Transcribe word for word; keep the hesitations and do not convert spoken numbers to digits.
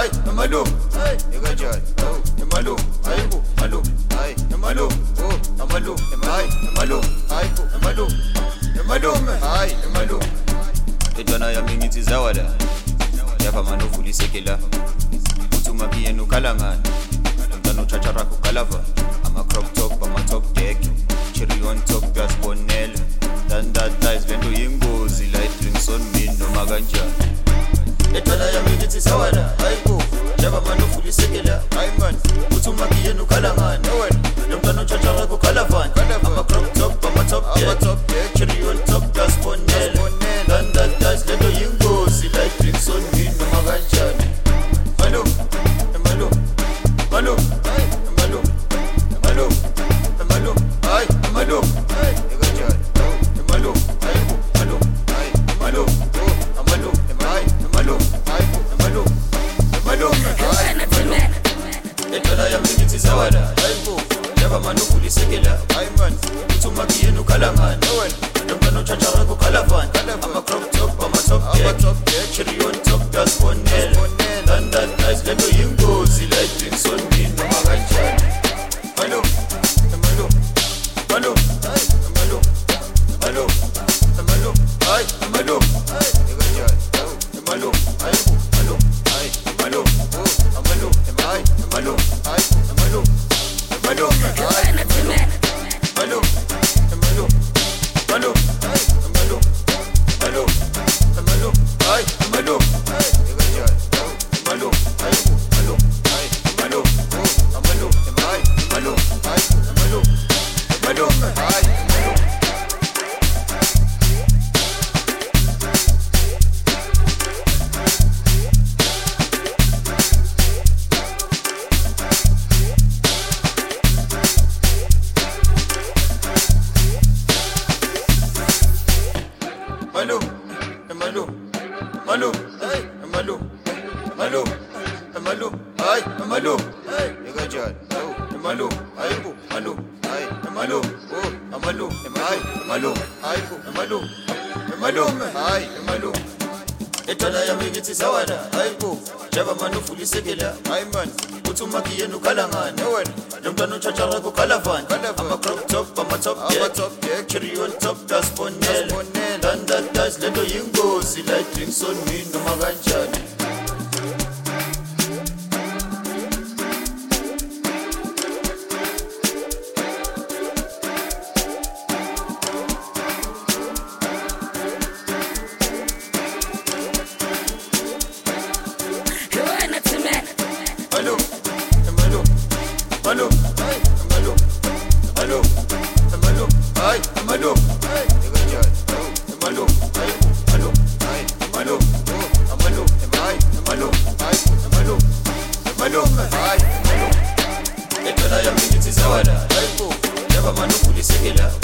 Ay, malum, ay, igajal, oh, malum, ay bu, malum, ay, malum, oh, malum, ay, malum, ay bu, malum, malum, ay, malum. Etwana ya mingithi zawala. Yapa manofu lisekela. Utuma kiyenu kalangana. Mtano chachara kukalava. I'm a crop top, I'm a top deck. Cherry on top, gas bonella. Tanda ties, vendo yingozi. Light drinks on me, no maganja. Etwana ya mingithi zawala. Aibu, yapa manofu lisekela. Aiman, utuma kiyenu kalangana. Mtano chachara kukalava. I'm a crop top, I'm a top deck. Cherry on top, gas bonella. Tanda ties, vendo yingozi. Light drinks on me, no maganja. Malum, malum, malum, ay, malum, malum, malum, ay, malum, ay, igajal, oh, malum, ay, malum, ay, malum, oh, malum, ay, malum, ay, malum, malum, ay, malum. Etwana ya mingithi zawala, ay bu, yaba manofu lisekela, ay man, utuma kiyenu kalangana, nomntana ochachara kukalafana, I'm a crop top, I'm a top deck, cherry on top, gas bonella. And that nice little yingozi, light drinks on me, no maganjani. Malum, malum, malum, ay, malum, malum, malum, ay, malum, ay, igajal, oh, malum, ay, malum, ay, malum, oh, malum, ay, malum, ay, malum, malum, ay, malum, malum, malum, ay, malum, malum, malum, ay, malum, ay, igajal. Malum, ay, malum, ay, malum, oh, malum, ay, malum, ay, malum, malum, ay, malum. Malum, malum, malum, ay, malum. Malum, malum, ay, malum, ay, igajal, oh, malum, ay bu, malum, ay, malum, oh, malum, ay, malum, ay bu, malum, malum, ay, malum. Etwana ya mingithi zawala, ay bu, yaba manofu lisekela, ay man, utuma kiyenu kalangana, nomntana ochachara kukalafana, I'm a crop top, I'm a top deck, cherry on top, gas bonella, tanda ties, lento yingozi, light drinks on me, no maganjani. Malum, malum, malum, ay, malum, malum, malum, ay, malum, ay, igajal, oh, malum, ay, malum, ay, malum, oh, malum, ay, malum, ay, malum, malum, ay, malum. Etwana ya mingithi zawala, ay bu, yaba manofu lisekela.